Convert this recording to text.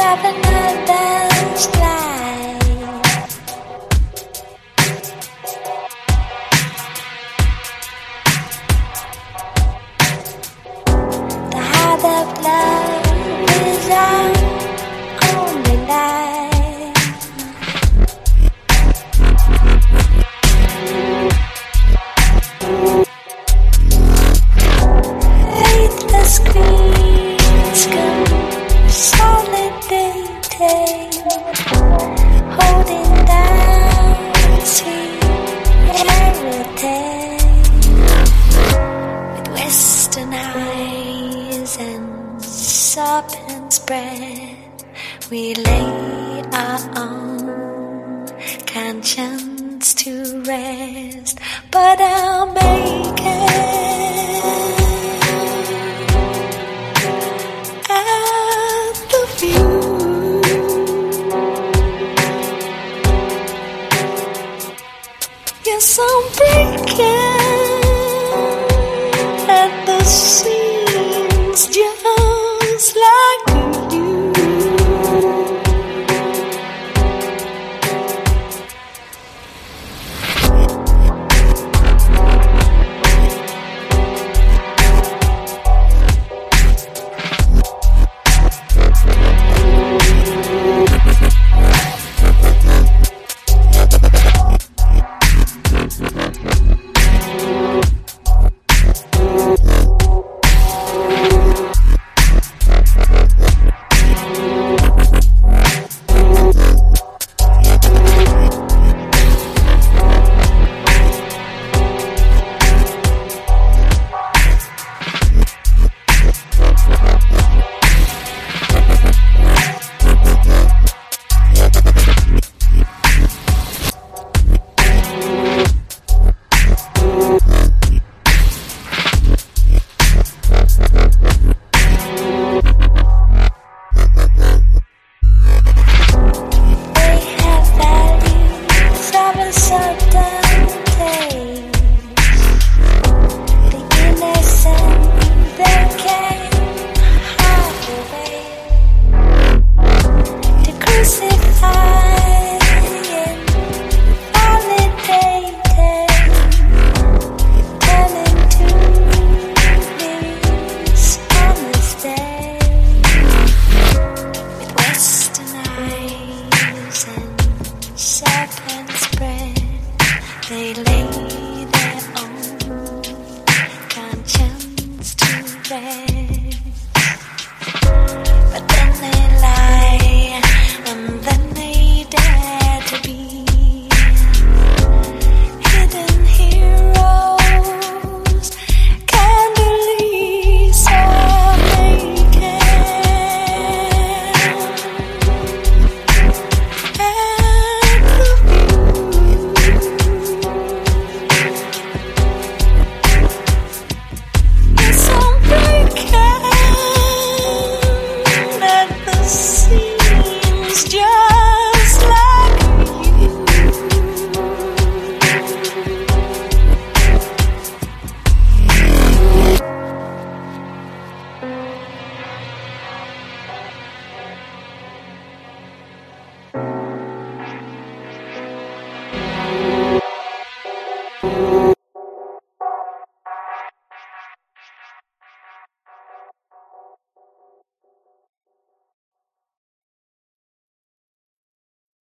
have another slide. The heart of love is our only life. Faithless screens consolidating, holding down sweet heritage. With western eyes and serpent's breath, we lay our own conscience to rest. But I'll make it at the view. Yes, I'm breaking at the seams, just like you. They lay their own conscience to rest, but then they lie, and then they dare to be hidden heroes, candidly so naked. Yes, I'm breaking at the